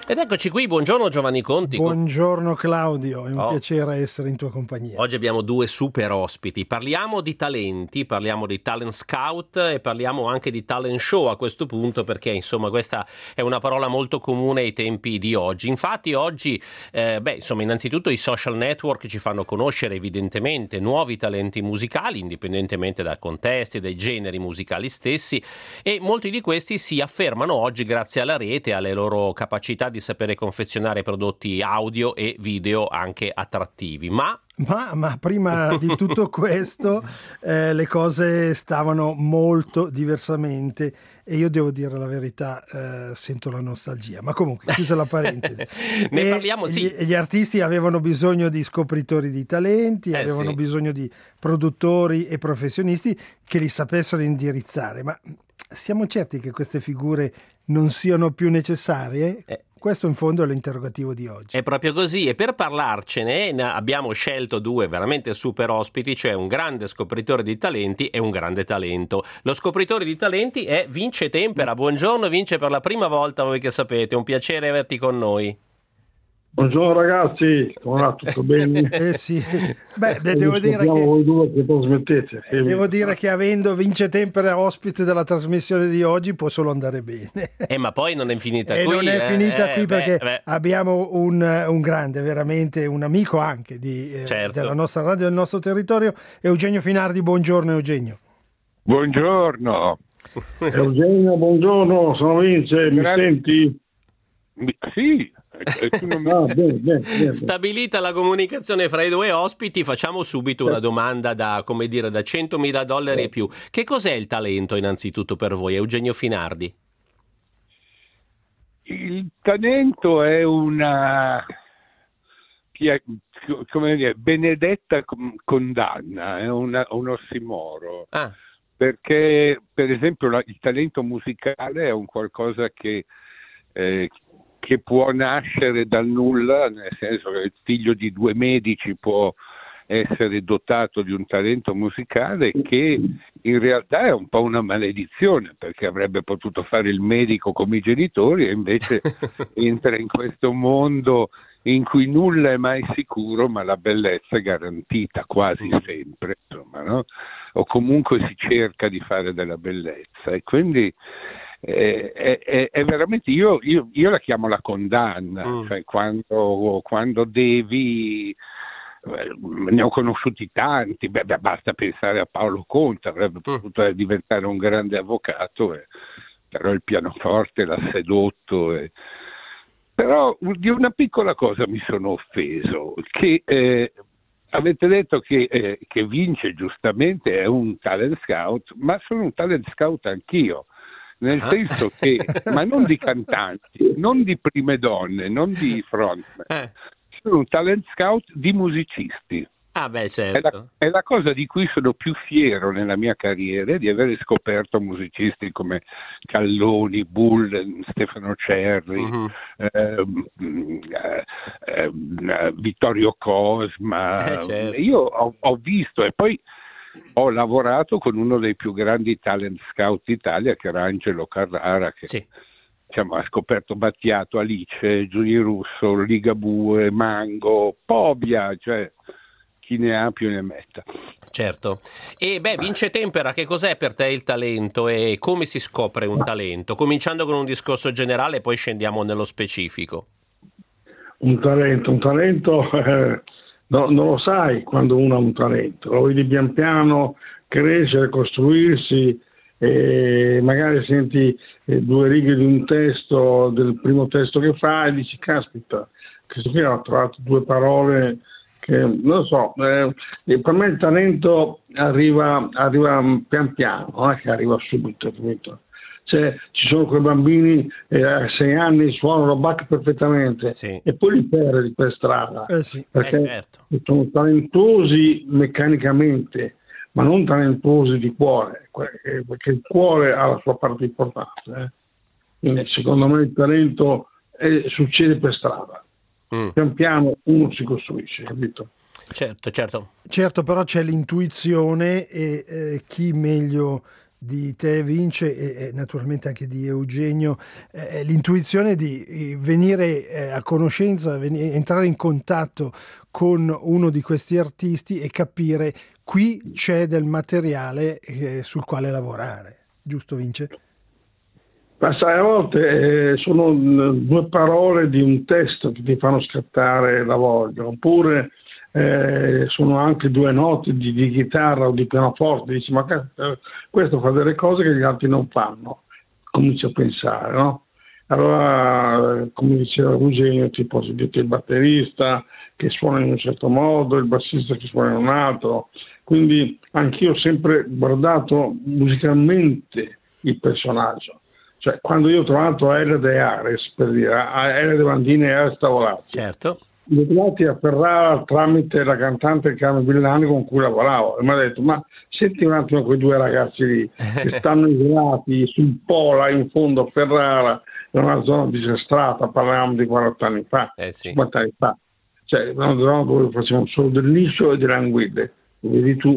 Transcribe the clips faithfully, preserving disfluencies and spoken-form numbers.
Ed eccoci qui, buongiorno Giovanni Conti. Buongiorno Claudio, è un oh. piacere essere in tua compagnia. Oggi abbiamo due super ospiti, parliamo di talenti, parliamo di talent scout e parliamo anche di talent show a questo punto, perché insomma questa è una parola molto comune ai tempi di oggi. Infatti oggi, eh, beh insomma innanzitutto i social network ci fanno conoscere evidentemente nuovi talenti musicali, indipendentemente dai contesti e dai generi musicali stessi, e molti di questi si affermano oggi grazie alla rete, alle loro capacità di sapere confezionare prodotti audio e video anche attrattivi. Ma Ma, ma prima di tutto questo eh, le cose stavano molto diversamente e io devo dire la verità, eh, sento la nostalgia, ma comunque chiusa la parentesi. ne e parliamo, sì. Gli, gli artisti avevano bisogno di scopritori di talenti, eh, avevano sì. bisogno di produttori e professionisti che li sapessero indirizzare, ma siamo certi che queste figure non siano più necessarie? Eh. Questo in fondo è l'interrogativo di oggi. È proprio così, e per parlarcene abbiamo scelto due veramente super ospiti, cioè un grande scopritore di talenti e un grande talento. Lo scopritore di talenti è Vince Tempera. Buongiorno Vince, per la prima volta, voi che sapete, un piacere averti con noi. Buongiorno ragazzi, come va? Tutto bene? Eh sì, beh, beh devo dire che voi due che trasmettete. Eh, devo dire che avendo Vince Tempera ospite della trasmissione di oggi può solo andare bene. Eh, ma poi non è finita e qui. non è finita eh, qui eh, perché beh, beh. abbiamo un, un grande, veramente un amico anche di, eh, Certo. della nostra radio, del nostro territorio, Eugenio Finardi. Buongiorno Eugenio. Buongiorno. Eugenio, buongiorno, sono Vince, mi Grazie. senti? Mi- Sì. E tu non mi- Ah, bene, bene, bene. Stabilita la comunicazione fra i due ospiti, facciamo subito una domanda da, come dire, da centomila dollari e più. Che cos'è il talento innanzitutto per voi, Eugenio Finardi? Il talento è una chi è- come dire, benedetta con- condanna, è una- un ossimoro, Ah, perché per esempio la- il talento musicale è un qualcosa che, eh, che può nascere dal nulla, nel senso che il figlio di due medici può essere dotato di un talento musicale che in realtà è un po' una maledizione, perché avrebbe potuto fare il medico come i genitori e invece entra in questo mondo in cui nulla è mai sicuro, ma la bellezza è garantita quasi sempre, insomma, no? O comunque si cerca di fare della bellezza, e quindi eh, è, è- è veramente, io, io, io la chiamo la condanna, Mm. cioè quando, quando devi, eh, ne ho conosciuti tanti, beh, beh, basta pensare a Paolo Conte, avrebbe potuto diventare un grande avvocato, eh, però il pianoforte l'ha sedotto. eh. Però di una piccola cosa mi sono offeso, che eh, avete detto che, eh, che Vince giustamente è un talent scout, ma sono un talent scout anch'io, nel Ah. senso che, ma non di cantanti, non di prime donne, non di frontman, eh. sono un talent scout di musicisti. ah beh, È certo. la, è la cosa di cui sono più fiero nella mia carriera, di aver scoperto musicisti come Calloni, Bull, Stefano Cerri, Mhm. ehm, eh, ehm, Vittorio Cosma. Eh, certo. Io ho, ho visto, e poi ho lavorato con uno dei più grandi talent scout d'Italia, che era Angelo Carrara, che Sì. diciamo, ha scoperto Battiato, Alice, Giuni Russo, Ligabue, Mango, Pobia, cioè chi ne ha più ne metta. Certo. E beh, Vince Tempera, che cos'è per te il talento e come si scopre un talento? Cominciando con un discorso generale, poi scendiamo nello specifico. Un talento, un talento, eh, no- non lo sai quando uno ha un talento, lo vedi pian piano crescere, costruirsi, e magari senti eh, due righe di un testo, del primo testo che fa, e dici, caspita, questo qui ha trovato due parole che, non lo so, eh, e per me il talento arriva, arriva pian piano, non è che arriva subito, capito? Cioè, ci sono quei bambini eh, a sei anni suonano Bach perfettamente, Sì. e poi li perdi per strada, Eh sì. perché Eh, certo. sono talentuosi meccanicamente, ma non talentuosi di cuore, que- perché il cuore ha la sua parte importante. eh. Quindi Sì. secondo me il talento eh, succede per strada. Mm. Pian piano uno si costruisce, capito? Certo, certo. Certo, però c'è l'intuizione e eh, chi meglio di te Vince e, e naturalmente anche di Eugenio, eh, l'intuizione di venire eh, a conoscenza, venire, entrare in contatto con uno di questi artisti e capire qui c'è del materiale eh, sul quale lavorare, giusto Vince? Ma sai, a volte eh, sono due parole di un testo che ti fanno scattare la voglia, oppure eh, sono anche due note di, di chitarra o di pianoforte, dici ma eh, questo fa delle cose che gli altri non fanno, cominci a pensare, no? Allora, come diceva Eugenio, ti posso dire il batterista che suona in un certo modo, il bassista che suona in un altro, quindi anch'io ho sempre guardato musicalmente il personaggio. Cioè, quando io ho trovato Elia De Ares, per dire, Elia De Bandini e Ares Tavolazzi, certo, li ho trovati a Ferrara tramite la cantante Carmen Villani con cui lavoravo e mi ha detto, ma senti un attimo quei due ragazzi lì che stanno isolati sul Pola in fondo a Ferrara, in una zona disastrata, parlavamo di quaranta anni fa, eh sì. cinquanta anni fa, cioè una zona dove facevamo solo del liscio e delle anguille. Vedi tu,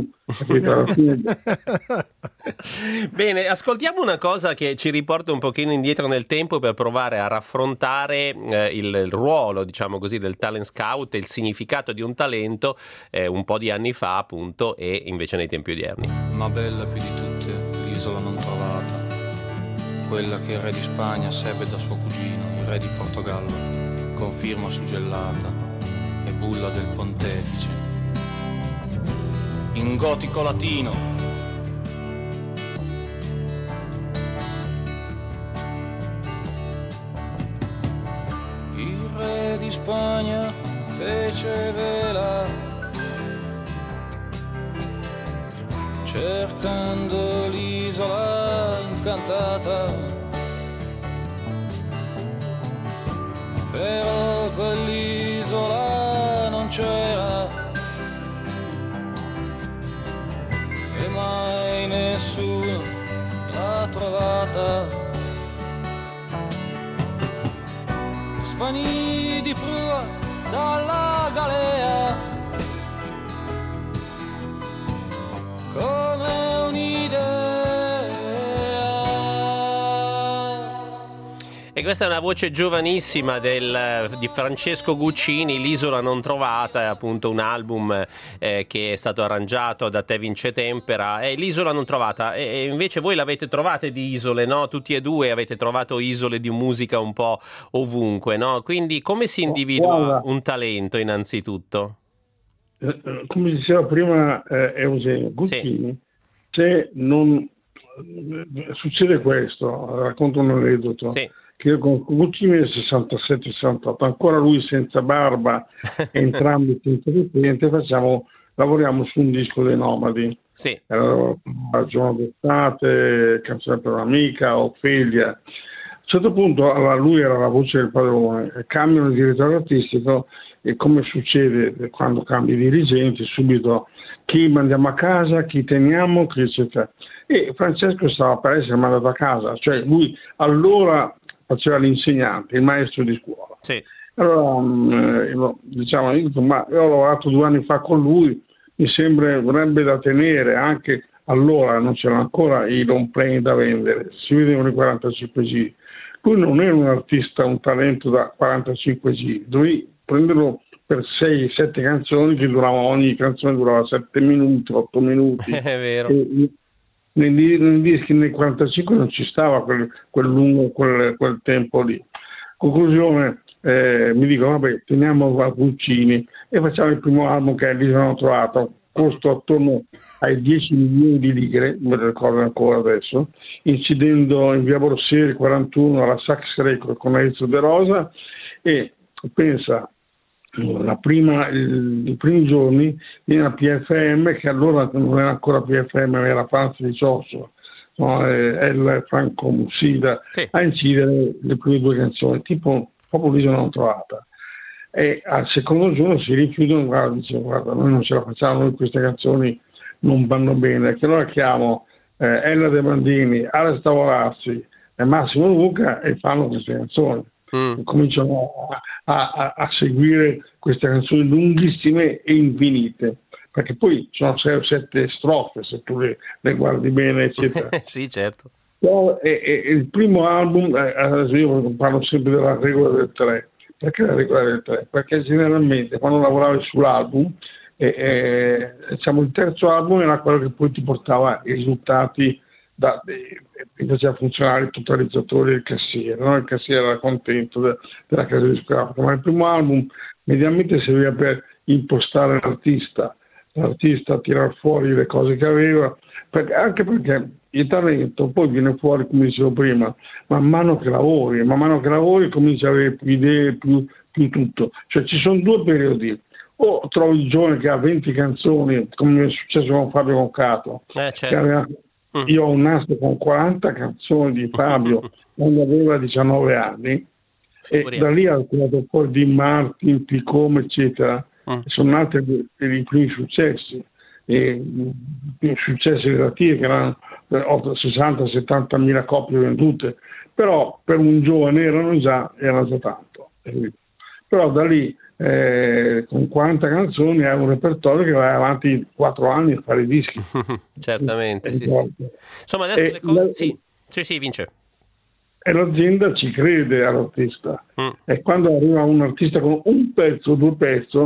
Bene, ascoltiamo una cosa che ci riporta un pochino indietro nel tempo per provare a raffrontare eh, il, il ruolo, diciamo così, del talent scout e il significato di un talento eh, un po' di anni fa appunto e invece nei tempi odierni. Ma bella più di tutte l'isola non trovata, quella che il re di Spagna sebbe da suo cugino, il re di Portogallo, con firma suggellata e bulla del pontefice. In gotico latino il re di Spagna fece vela cercando l'isola incantata, però quell'isola non c'era e mai nessuno l'ha trovata. Svanì di prua dalla galea come un'idea. E questa è una voce giovanissima del, di Francesco Guccini, L'isola non trovata, è appunto un album eh, che è stato arrangiato da te Vince Tempera, è L'isola non trovata, e invece voi l'avete trovate di isole, no? Tutti e due avete trovato isole di musica un po' ovunque, no? Quindi come si individua Guarda, un talento innanzitutto? eh, come diceva prima eh, Eugenio, Guccini, Sì. se non eh, succede questo, racconto un aneddoto. Sì. Che io con Guccini nel sessantasette sessantotto, ancora lui senza barba, entrambi senza niente, facciamo, lavoriamo su un disco dei Nomadi. Sì. Era Giorno d'estate, Canzone per un'amica, Ofelia. A un certo punto allora, lui era la voce del padrone, cambiano il direttore artistico e come succede quando cambi i dirigenti, subito chi mandiamo a casa, chi teniamo, chi eccetera. E Francesco stava per essere mandato a casa, cioè lui allora faceva l'insegnante, il maestro di scuola. Sì. Allora, eh, diciamo, io, ma io ho lavorato due anni fa con lui, mi sembrerebbe da tenere, anche allora non c'erano ancora i long play da vendere, si vedevano i quarantacinque giri. Lui non era un artista, un talento da quarantacinque giri, dovevi prenderlo per sei sette canzoni che duravano, ogni canzone durava sette minuti, otto minuti. È vero. E, Nei, nei dischi nel quarantacinque non ci stava quel, quel lungo quel, quel tempo lì. Conclusione, eh, mi dico vabbè, teniamo a Guccini e facciamo il primo album che è L'isola non trovata, costo attorno ai dieci milioni di lire, me lo ricordo ancora adesso, incidendo in via Borsieri quarantuno alla Sax Record con Enzo De Rosa, e pensa, la prima, il, i primi giorni viene a P F M, che allora non era ancora P F M, ma era Franz di Ciosso, no? eh, il Franco Mussida, sì. A incidere le prime due canzoni, tipo proprio L'isola non trovata. E al secondo giorno si rifiutano, guarda, dice, guarda, noi non ce la facciamo, noi queste canzoni non vanno bene, che allora chiamo eh, Elia De Bandini, Ares Tavolazzi e Massimo Luca e fanno queste canzoni. Mm. Cominciano a, a, a seguire queste canzoni lunghissime e infinite. perché poi sono sei o sette strofe se tu le, le guardi bene, eccetera. Sì, certo. Però, e, e, il primo album, eh, io parlo sempre della regola del tre, perché la regola del tre? Perché generalmente quando lavoravi sull'album, eh, eh, diciamo, il terzo album era quello che poi ti portava i risultati, da, eh, ti faceva funzionare il totalizzatore e il cassiere, no? Il cassiere era contento de, della casa discografica, ma il primo album mediamente serviva per impostare l'artista, l'artista tirar fuori le cose che aveva, perché, anche perché il talento poi viene fuori, come dicevo prima, man mano che lavori, man mano che lavori cominci a avere più idee, più, più tutto. Cioè ci sono due periodi: o trovi il giovane che ha venti canzoni, come è successo con Fabio Concato, Eh, certo. che aveva, io ho un nastro con quaranta canzoni di Fabio quando aveva diciannove anni, e da lì ha tirato fuori Dean Martin, Picome, eccetera. Mm. Sono nati per i primi successi, e i successi relativi che erano sessanta settanta mila copie vendute, però per un giovane erano già, era già tanto. Però da lì eh, con quaranta canzoni hai un repertorio che va avanti quattro anni a fare i dischi. Certamente, sì, sì. Insomma, adesso e le cose... La... sì, sì, sì, Vince. E l'azienda ci crede all'artista. Mm. E quando arriva un artista con un pezzo, due pezzi,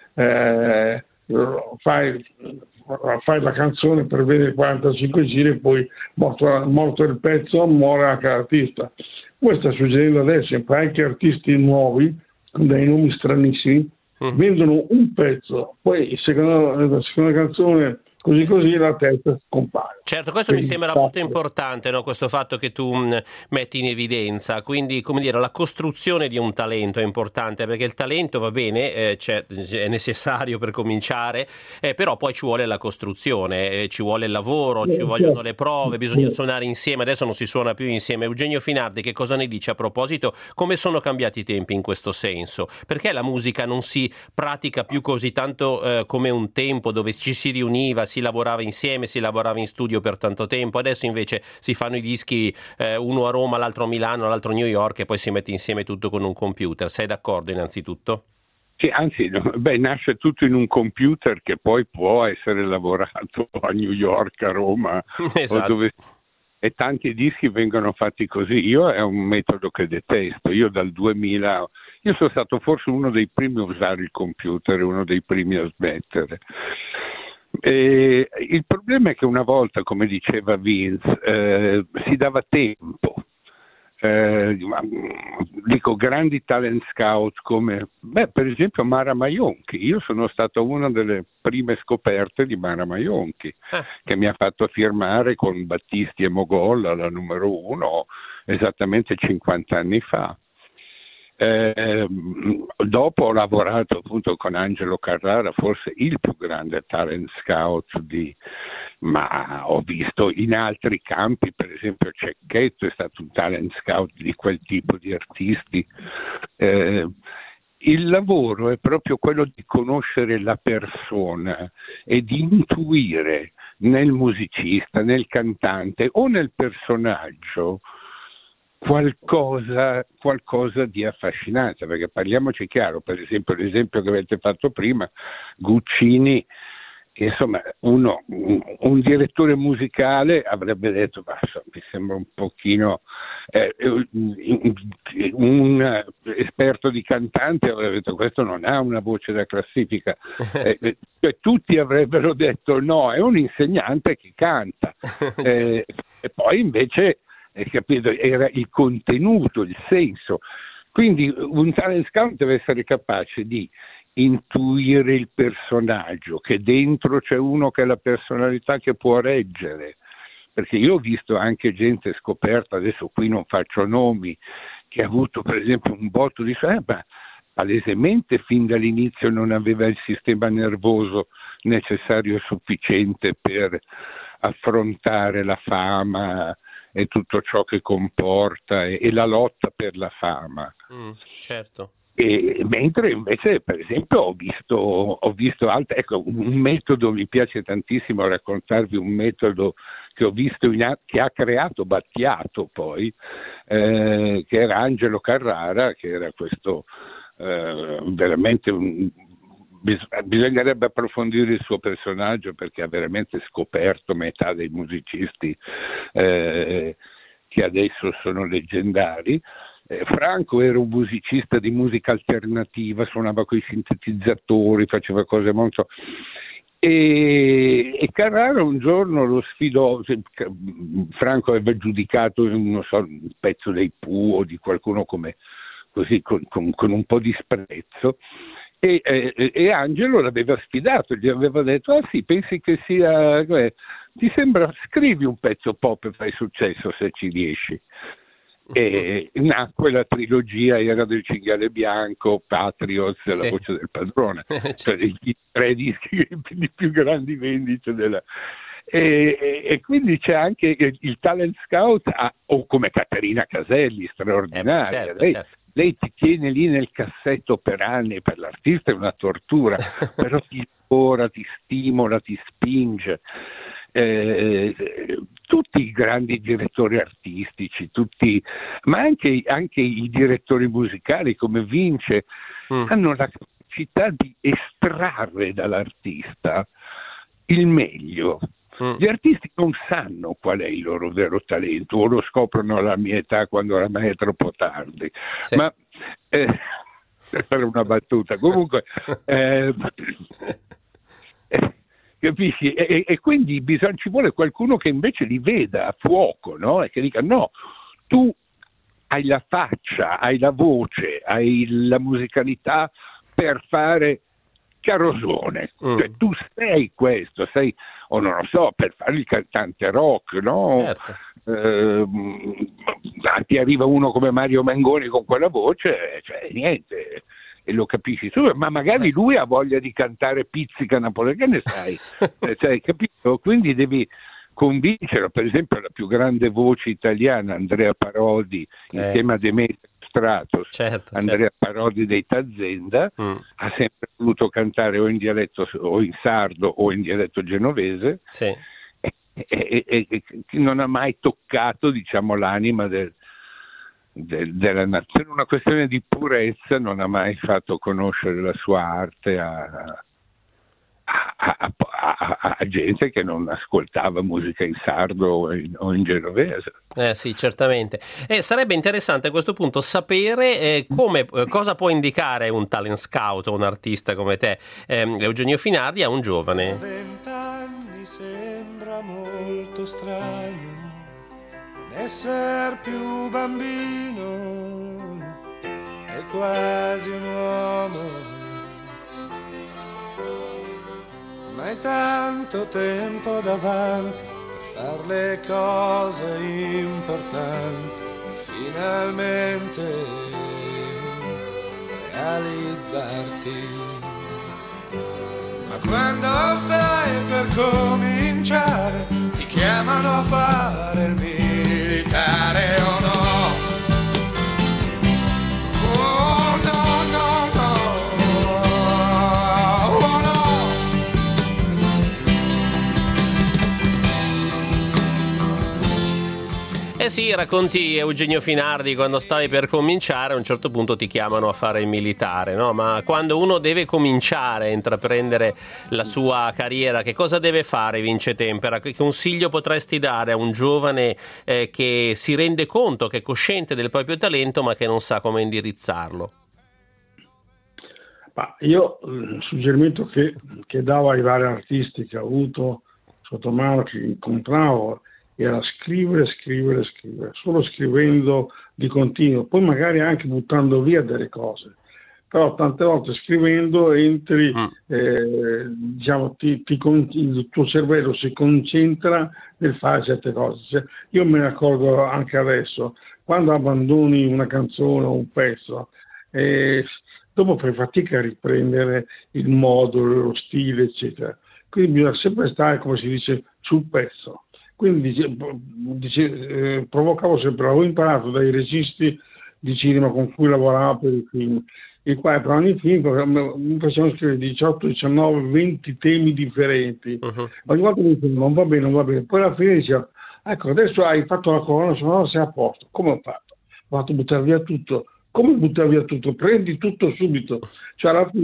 eh, fai, fai la canzone per vedere quarantacinque giri e poi morto, morto il pezzo muore anche l'artista. Questo sta succedendo adesso, anche artisti nuovi con dei nomi stranissimi mm. vendono un pezzo, poi il secondo, la seconda canzone così così la terza scompare. Certo, questo mi sembra molto importante, no? Questo fatto che tu mh, metti in evidenza, quindi come dire, la costruzione di un talento è importante, perché il talento va bene, eh, c'è, è necessario per cominciare, eh, però poi ci vuole la costruzione, eh, ci vuole il lavoro, ci vogliono le prove, bisogna suonare insieme, adesso non si suona più insieme. Eugenio Finardi, che cosa ne dice a proposito? Come sono cambiati i tempi in questo senso? Perché la musica non si pratica più così tanto eh, come un tempo dove ci si riuniva, si lavorava insieme, si lavorava in studio per tanto tempo? Adesso invece si fanno i dischi, eh, uno a Roma, l'altro a Milano, l'altro a New York, e poi si mette insieme tutto con un computer. Sei d'accordo innanzitutto? Sì, anzi, beh, nasce tutto in un computer che poi può essere lavorato a New York, a Roma, esatto. o dove... e tanti dischi vengono fatti così. Io è un metodo che detesto. Io dal duemila, io sono stato forse uno dei primi a usare il computer, uno dei primi a smettere. E il problema è che una volta, come diceva Vince, eh, si dava tempo. Eh, dico, grandi talent scout come, beh, per esempio Mara Maionchi. Io sono stato una delle prime scoperte di Mara Maionchi, ah. che mi ha fatto firmare con Battisti e Mogol alla numero uno esattamente cinquanta anni fa. Eh, dopo ho lavorato appunto con Angelo Carrara, forse il più grande talent scout di, ma ho visto in altri campi, per esempio Cecchetto è stato un talent scout di quel tipo di artisti. Eh, il lavoro è proprio quello di conoscere la persona e di intuire nel musicista, nel cantante o nel personaggio Qualcosa, qualcosa di affascinante, perché parliamoci chiaro, per esempio l'esempio che avete fatto prima, Guccini, che insomma uno, un, un direttore musicale avrebbe detto, ma insomma, mi sembra un pochino, eh, un, un esperto di cantante avrebbe detto questo non ha una voce da classifica, eh, cioè, tutti avrebbero detto no, è un insegnante che canta, eh, e poi invece Hai capito? Era il contenuto, il senso. Quindi un talent scout deve essere capace di intuire il personaggio, che dentro c'è uno che ha la personalità che può reggere, perché io ho visto anche gente scoperta, adesso qui non faccio nomi, che ha avuto per esempio un botto di eh, ma palesemente fin dall'inizio non aveva il sistema nervoso necessario e sufficiente per affrontare la fama e tutto ciò che comporta e, e la lotta per la fama. Mm, certo. E, mentre invece per esempio ho visto, ho visto altre, ecco, un metodo, mi piace tantissimo raccontarvi un metodo che ho visto in, che ha creato Battiato poi, eh, che era Angelo Carrara, che era questo eh, veramente un bis- bisognerebbe approfondire il suo personaggio, perché ha veramente scoperto metà dei musicisti eh, che adesso sono leggendari. Eh, Franco era un musicista di musica alternativa, suonava coi sintetizzatori, faceva cose molto... E, e Carrara un giorno lo sfidò. Franco aveva giudicato, non so, un pezzo dei Pooh o di qualcuno come così, con, con, con un po' di sprezzo, e, e, e Angelo l'aveva sfidato, gli aveva detto: ah sì, pensi che sia, eh, ti sembra, scrivi un pezzo pop e fai successo se ci riesci. E nacque la trilogia Era del cinghiale bianco, Patriots e sì. La voce del padrone, cioè i tre dischi di più grandi vendite della... E, e, e quindi c'è anche il talent scout, a, o come Caterina Caselli, straordinaria. Eh, certo, lei, certo. lei ti tiene lì nel cassetto per anni, per l'artista è una tortura, però ti lavora, ti stimola, ti spinge. Eh, tutti i grandi direttori artistici, tutti, ma anche, anche i direttori musicali come Vince, mm. hanno la capacità di estrarre dall'artista il meglio. Mm. Gli artisti non sanno qual è il loro vero talento, o lo scoprono alla mia età quando oramai è troppo tardi. Sì. Ma eh, per fare una battuta, comunque eh, eh, capisci? E, e quindi bisogna, ci vuole qualcuno che invece li veda a fuoco, no? E che dica: no, tu hai la faccia, hai la voce, hai la musicalità per fare Carosone, mm. cioè tu sei questo, sei, o non lo so, per fare il cantante rock, no? Certo. Eh, ti arriva uno come Mario Mengoni con quella voce, cioè niente, e lo capisci tu, ma magari lui ha voglia di cantare Pizzica napoletana, sai, cioè, capito? Quindi devi convincerlo. Per esempio la più grande voce italiana, Andrea Parodi, insieme eh. a Demetrio Stratos, certo, Andrea certo. Parodi dei Tazenda, mm. ha sempre voluto cantare o in dialetto o in sardo o in dialetto genovese, sì. e, e, e, e non ha mai toccato, diciamo, l'anima del De, della nazione, una questione di purezza, non ha mai fatto conoscere la sua arte a, a, a, a, a gente che non ascoltava musica in sardo o in, o in genovese. Eh sì, certamente. E sarebbe interessante a questo punto sapere eh, come, eh, cosa può indicare un talent scout o un artista come te, eh, Eugenio Finardi, a un giovane. A vent'anni sembra molto strano essere più bambino, è quasi un uomo, ma hai tanto tempo davanti per fare le cose importanti, per finalmente realizzarti. Ma quando stai per cominciare ti chiamano a fare il militare o no? Oh no, no, no, oh no. Eh sì, racconti Eugenio Finardi, quando stavi per cominciare a un certo punto ti chiamano a fare il militare, no? Ma quando uno deve cominciare a intraprendere la sua carriera, che cosa deve fare Vince Tempera? Che consiglio potresti dare a un giovane eh, che si rende conto, che è cosciente del proprio talento ma che non sa come indirizzarlo? Ma io il suggerimento che, che davo ai vari artisti che ho avuto sotto mano, che incontravo, era scrivere, scrivere, scrivere, solo scrivendo di continuo, poi magari anche buttando via delle cose, però tante volte scrivendo entri, mm. eh, diciamo, ti, ti, il tuo cervello si concentra nel fare certe cose. Cioè, io me ne accorgo anche adesso, quando abbandoni una canzone o un pezzo, eh, dopo fai fatica a riprendere il modo, lo stile, eccetera. Quindi bisogna sempre stare, come si dice, sul pezzo. Quindi dice, dice, eh, provocavo sempre, avevo imparato dai registi di cinema con cui lavoravo per i film, i quali per ogni film mi facevano scrivere diciotto, diciannove, venti temi differenti. Uh-huh. Ogni volta mi dicevano non va bene, non va bene. Poi alla fine dicevo, ecco, adesso hai fatto la colonna sonora, sei a posto. Come ho fatto? Ho fatto buttare via tutto. Come buttare via tutto? Prendi tutto subito. Cioè alla fine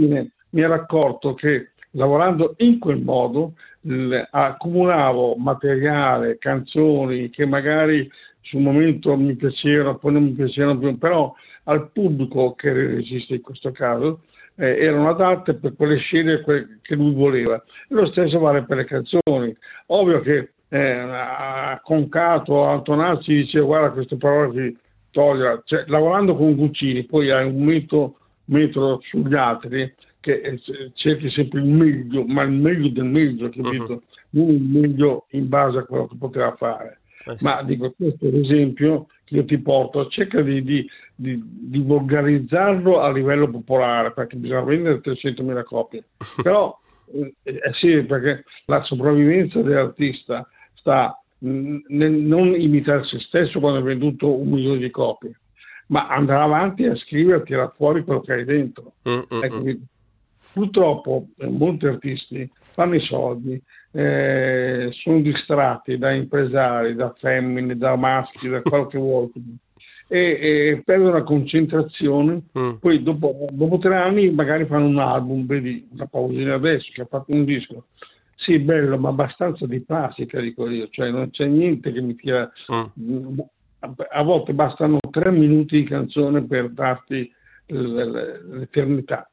mi ero accorto che lavorando in quel modo l- accumulavo materiale, canzoni che magari sul momento mi piacevano, poi non mi piacevano più, però al pubblico, che era il regista in questo caso, eh, erano adatte per quelle scene que- che lui voleva. E lo stesso vale per le canzoni. Ovvio che eh, a Concato, a Antonacci dice guarda queste parole qui, togliela. Cioè, lavorando con Guccini poi hai un metro, metro sugli altri che eh, cerchi sempre il meglio, ma il meglio del meglio, capito? Uh-huh. Non il meglio in base a quello che poteva fare. Eh sì. Ma dico, questo è l'esempio che io ti porto, cerca di, di, di, di volgarizzarlo a livello popolare, perché bisogna vendere trecentomila copie. Però eh, eh sì, perché la sopravvivenza dell'artista sta nel non imitare se stesso quando hai venduto un milione di copie, ma andare avanti a scrivere, a tirare fuori quello che hai dentro. Mm-hmm. Ecco, purtroppo eh, molti artisti fanno i soldi, eh, sono distratti da impresari, da femmine, da maschi, da quello che vuoi, e, e perdono la concentrazione. Mm. Poi dopo, dopo tre anni magari fanno un album, vedi una pausina adesso che ha fatto un disco. Sì, bello, ma abbastanza di plastica, dico io, cioè non c'è niente che mi tira. Mm. A volte bastano tre minuti di canzone per darti l'eternità.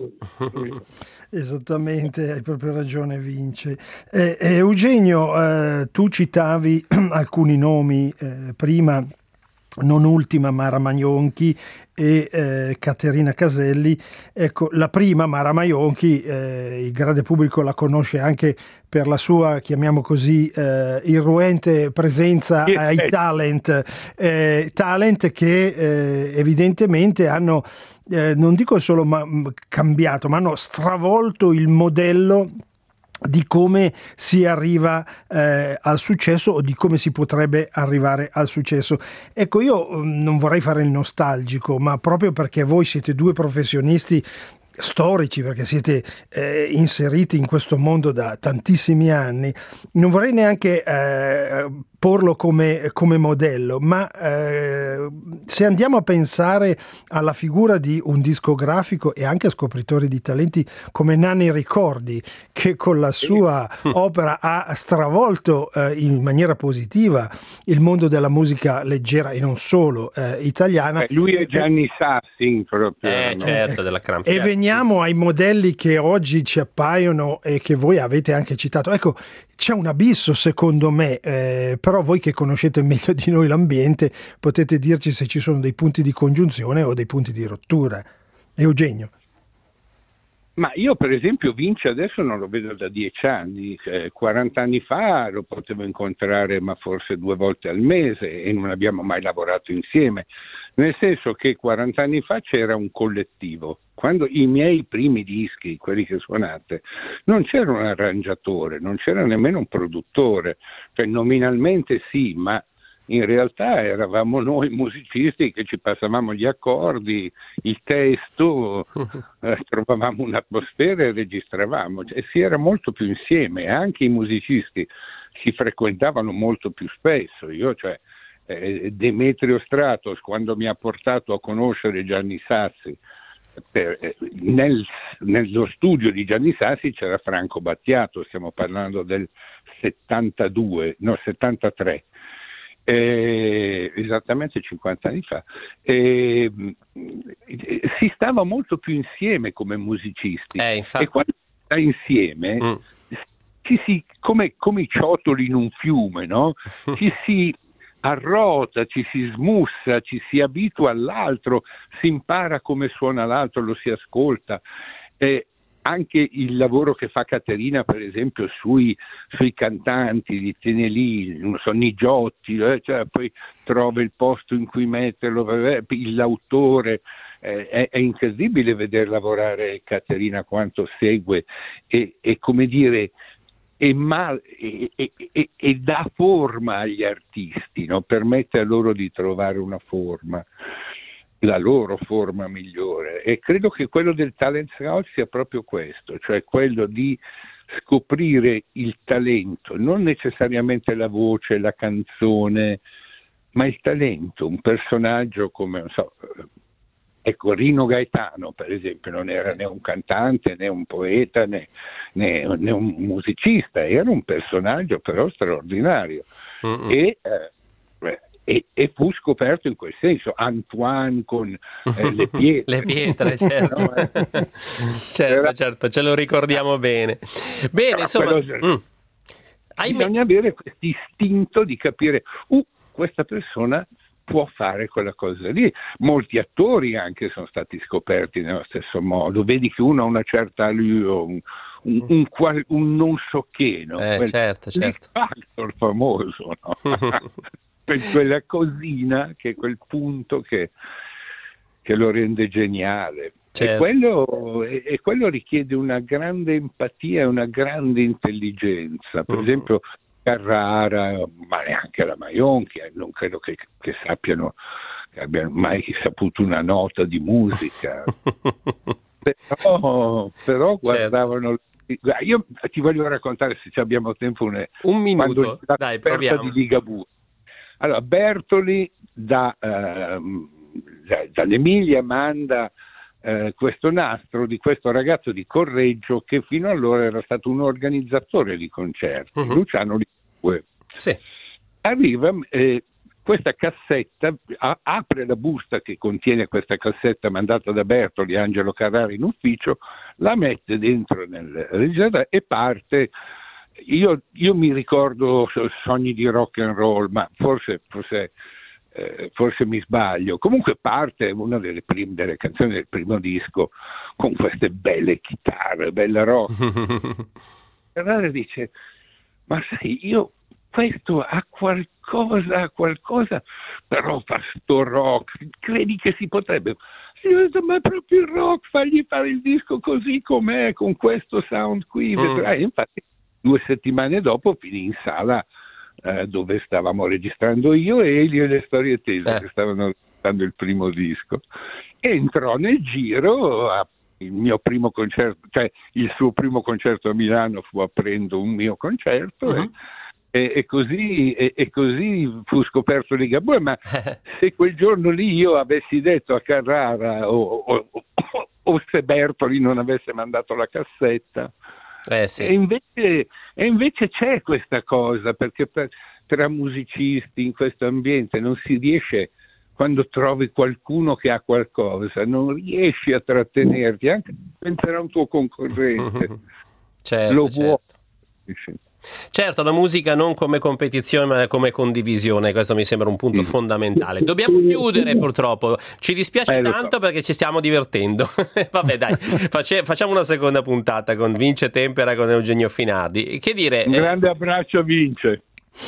Esattamente, hai proprio ragione, Vince. Eh, eh, Eugenio, eh, tu citavi alcuni nomi eh, prima, non ultima Mara Maionchi e eh, Caterina Caselli. Ecco, la prima, Mara Maionchi, eh, il grande pubblico la conosce anche per la sua, chiamiamo così, eh, irruente presenza yes, ai yes. talent, eh, talent che eh, evidentemente hanno, eh, non dico solo ma, cambiato, ma hanno stravolto il modello di come si arriva eh, al successo o di come si potrebbe arrivare al successo. Ecco, io non vorrei fare il nostalgico, ma proprio perché voi siete due professionisti storici, perché siete eh, inseriti in questo mondo da tantissimi anni, non vorrei neanche eh, porlo come, come modello, ma eh, se andiamo a pensare alla figura di un discografico e anche a scopritori di talenti come Nanni Ricordi, che con la sua opera ha stravolto eh, in maniera positiva il mondo della musica leggera e non solo eh, italiana. Eh, lui è Gianni Sassi proprio. Eh, no? certo, della Cramp. E veniamo ai modelli che oggi ci appaiono e che voi avete anche citato. Ecco, c'è un abisso secondo me, eh, però voi che conoscete meglio di noi l'ambiente potete dirci se ci sono dei punti di congiunzione o dei punti di rottura. Eugenio. Ma io per esempio Vince adesso non lo vedo da dieci anni, eh, quaranta anni fa lo potevo incontrare ma forse due volte al mese e non abbiamo mai lavorato insieme, nel senso che quaranta anni fa c'era un collettivo. Quando i miei primi dischi, quelli che suonate, non c'era un arrangiatore, non c'era nemmeno un produttore, cioè nominalmente sì, ma in realtà eravamo noi musicisti che ci passavamo gli accordi, il testo, eh, trovavamo un'atmosfera e registravamo, e si era molto più insieme, anche i musicisti si frequentavano molto più spesso. Io, cioè, eh, Demetrio Stratos, quando mi ha portato a conoscere Gianni Sassi, per, eh, nel, nello studio di Gianni Sassi c'era Franco Battiato, stiamo parlando del settantadue, no settantatré. Eh, esattamente cinquanta anni fa, eh, si stava molto più insieme come musicisti eh, e quando si sta insieme mm. ci si, come, come i ciotoli in un fiume, no? Ci si arrota, ci si smussa, ci si abitua all'altro, si impara come suona l'altro, lo si ascolta. Eh, Anche il lavoro che fa Caterina, per esempio, sui, sui cantanti, li tiene lì, non so, Nigiotti, eh, cioè, poi trova il posto in cui metterlo, l'autore, eh, è, è incredibile vedere lavorare Caterina, quanto segue e, e come dire, e, mal, e, e, e, e dà forma agli artisti, no? Permette a loro di trovare una forma, la loro forma migliore, e credo che quello del talent scout sia proprio questo, cioè quello di scoprire il talento, non necessariamente la voce, la canzone, ma il talento, un personaggio come, non so, Ecco, Rino Gaetano, per esempio, non era né un cantante, né un poeta, né, né, né un musicista, era un personaggio però straordinario. E, eh, e, e fu scoperto in quel senso. Antoine con eh, le pietre. Le pietre, certo. No, eh. certo, Era... certo, ce lo ricordiamo bene. Bene, Però insomma... quello... Mm. Bisogna avere questo istinto di capire, uh, questa persona può fare quella cosa lì. Molti attori anche sono stati scoperti nello stesso modo. Vedi che uno ha una certa allure, un, un, un, un non so che, no? Eh, Quel certo, certo. factor famoso, no? Quella cosina che è quel punto che, che lo rende geniale. Certo. E, quello, e, e quello richiede una grande empatia e una grande intelligenza. Per uh-huh. esempio Carrara, ma neanche la Maionchi, non credo che, che sappiano, che abbiano mai saputo una nota di musica. però, però guardavano. Certo. Io ti voglio raccontare, se ci abbiamo tempo, un, un minuto, la dai, proviamo. Di Ligabue. Allora, Bertoli da, ehm, da, dall'Emilia manda eh, questo nastro di questo ragazzo di Correggio che fino allora era stato un organizzatore di concerti, uh-huh. Luciano Ligabue. Sì. Arriva eh, questa cassetta, a, apre la busta che contiene questa cassetta mandata da Bertoli e Angelo Carrara in ufficio, la mette dentro nel registrato e parte. Io, io mi ricordo Sogni di rock and roll, ma forse, forse, eh, forse mi sbaglio. Comunque parte una delle, prime, delle canzoni del primo disco con queste belle chitarre, bella rock. Carrara dice, ma sai, io questo ha qualcosa, ha qualcosa, però fa sto rock, credi che si potrebbe... Ma è proprio il rock, fagli fare il disco così com'è, con questo sound qui, mm. vedrai. Infatti due settimane dopo finì in sala eh, dove stavamo registrando io e Elio e le Storie Tese, eh. che stavano registrando il primo disco. Entrò nel giro, a, il mio primo concerto, cioè il suo primo concerto a Milano fu aprendo un mio concerto, uh-huh. e, e, e, così, e, e così fu scoperto Ligabue. Ma se quel giorno lì io avessi detto a Carrara o, o, o, o se Bertoli non avesse mandato la cassetta, Eh sì. E invece, e invece c'è questa cosa, perché per, tra musicisti in questo ambiente non si riesce, quando trovi qualcuno che ha qualcosa, non riesci a trattenerti, anche penserà un tuo concorrente. Certo, lo certo. vuoi. Certo, la musica non come competizione ma come condivisione, questo mi sembra un punto sì. fondamentale. Dobbiamo chiudere purtroppo, ci dispiace eh, tanto so. perché ci stiamo divertendo. Vabbè dai, face, facciamo una seconda puntata con Vince Tempera, con Eugenio Finardi. Che dire? Un grande eh... abbraccio a Vince.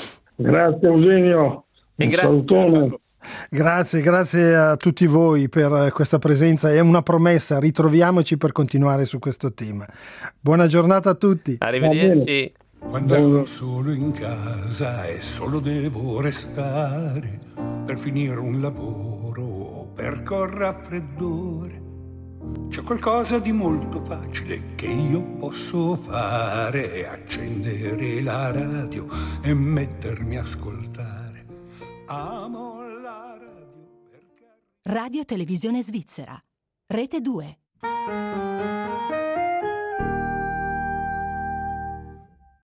Grazie Eugenio, un gra- salutone. Grazie, grazie a tutti voi per questa presenza. È una promessa, ritroviamoci per continuare su questo tema. Buona giornata a tutti. Arrivederci. Quando sono solo in casa e solo devo restare per finire un lavoro o per col raffreddore, c'è qualcosa di molto facile che io posso fare: accendere la radio e mettermi a ascoltare. Amo la radio perché... Radio Televisione Svizzera, Rete due.